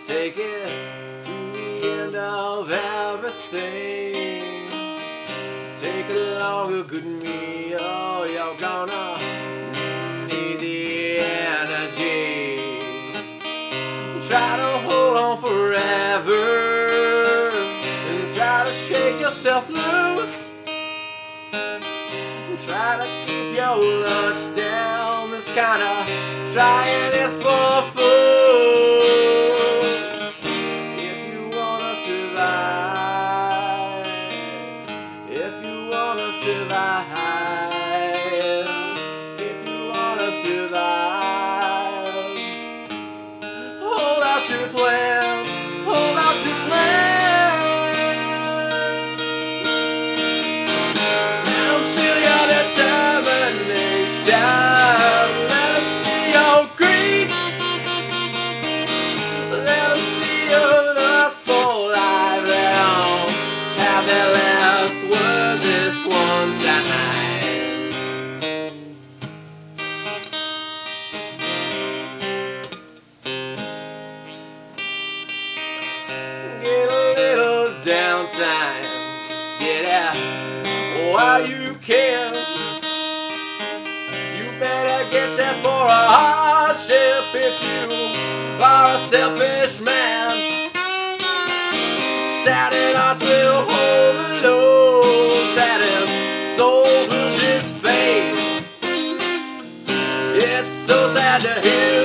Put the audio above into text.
take it to the end of everything. Take along a good meal, you're gonna need the energy. Try to hold on forever and try to shake yourself loose. Try to keep your lunch down. This kind of trying is for food. If you wanna survive, if you wanna survive, if you wanna survive, hold out your plan, hold out your plan. Let them see your greed. Let them see your lust for life. They'll have their last word this one time. Get a little downtime. Get out while you can. Better get set for a hardship if you are a selfish man. Saddened hearts will hold the load. Saddened souls will just fade. It's so sad to hear